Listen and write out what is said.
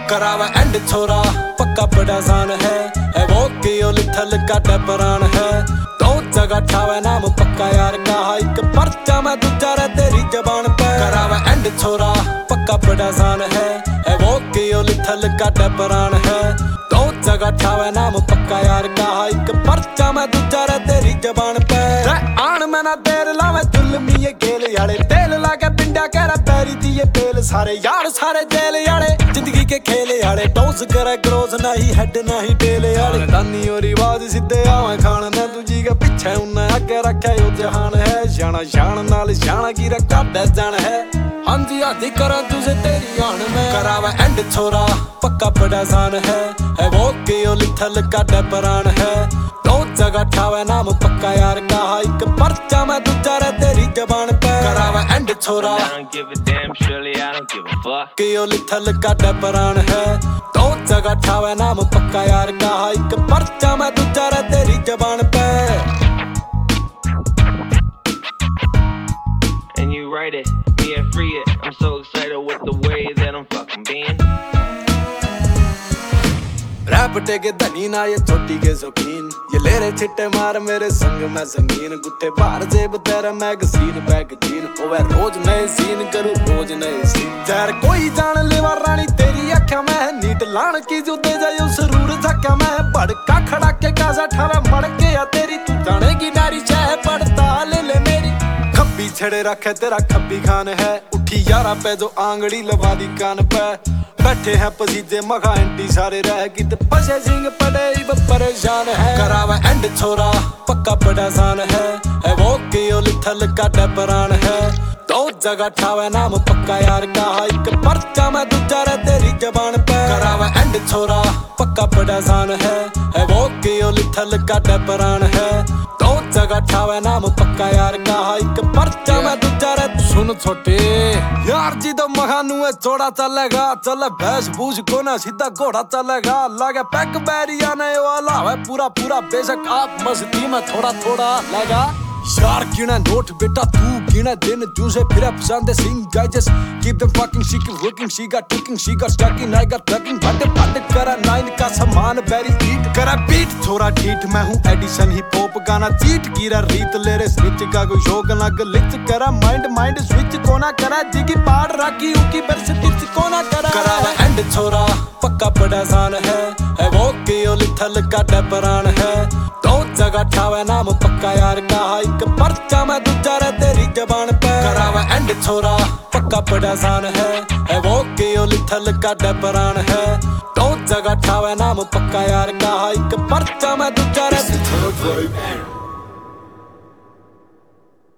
करावा एंड छोरा पक्का बड़ा सान है वो कि ओ लिथल का डबरान है दो जगह ठावे नाम पक्का यार का एक पर्चा में दूजा रे तेरी जबान पे करावा एंड छोरा पक्का बड़ा सान है वो कि ओ लिथल का डबरान है दो जगह ठावे नाम पक्का यार का एक पर्चा में दूजा रे तेरी जबान पे आन में ना देर लावे जुल्मी ये गेल यारे तेल लाके पिंडा कह रहा पैरी दी ये पेल सारे यार सारे जेल यारे जिंदगी के खेले यारे टोस करे ग्रोस नहीं हेड नहीं टेल यारे दानी और रिवाज सीधे आवे खान ना तुझी के पीछे उन्हें आगे रखे यो जहान है जाना शान नाल शान की रखा दस जान है हांजी आधी करा तुझे तेरी आन में करावा एंड छोरा पक्का बड़ा सान है वो कि ओ लिथल का डबरान है दो जगह ठावे नाम पक्का यार का एक पर्चा में दूजा रे तेरी जबान पे करावा एंड छोरा कि ओ लिथल का डबरान है दो जगह ठावे नाम पक्का यार का एक पर्चा में दूजा रे तेरी जबान पे And you write it, me and free it. I'm so excited with the way that I'm fucking being. Rap टेके धनी ना ये छोटी के शौकीन ये ले रहे छिट्टे मार मेरे संग में जमीन गुट्टे बाहर जेब तेरा मैगजीन बैगजीन होवे रोज नए सीन करूं रोज नए सीन जहर कोई जान लेवा रानी तेरी अखा में नीट लान की जो दे जाए सरूर झक्का में भड़का खड़ा के गाजा ठावे मड़ के या तेरी तू जानेगी नारी चाह पड़ता ले मेरी खब्बी छड़े रखे तेरा खब्बी खान है उठी यारा पे जो आंगड़ी लगा दी कान पे बैठे हैं पसीजे मखा एंटी सारे रह की ते पसे सिंह पड़े परेशान है करावा एंड छोरा पक्का बड़ा सान है वो कि ओ लिथल का डबरान है दो जगह ठावे नाम पक्का यार का एक पर्चा में दूजा रे तेरी जबान पे करावा एंड छोरा पक्का बड़ा सान है वो कि ओ लिथल का डबरान है दो जगह ठावे नाम पक्का यार का एक पर्चा में दूजा रे सुन छोटे यार जी तो महानू है चौड़ा चलेगा चले भैंस बूझ को ना सीधा घोड़ा चलेगा लगे पैक बैरिया ने वाला है पूरा पूरा बेशक आप मस्ती में थोड़ा थोड़ा लगा यार गिना नोट बेटा तू गिना दिन जूसे फिर पसंद sing guy just keep them fucking she keep working she got tucking she got stacking I got plugging but करा नाइन का सामान बेरी ईट करा बीट थोड़ा ठीक मैं हूं एडिशन हिप हॉप गाना चीट कीरा रीत ले रे स्विच का कोई शौक ना ग्लिच करा माइंड स्विच कोना करा जिगी पाड़ राखी उकी बरस तिच कोना करा एंड छोरा पक्का बड़ा सान है वो कि ओ लिथल का डबरान है दो जगह ठावे नाम पक्का यार का एक पर्चा में दूजा रे तेरी जबान पे करावा एंड छोरा पक्का बड़ा सान है वो कि ओ लिथल का डबरान है दो जगह ठावे नाम पक्का यार का एक पर्चा में दूजा रे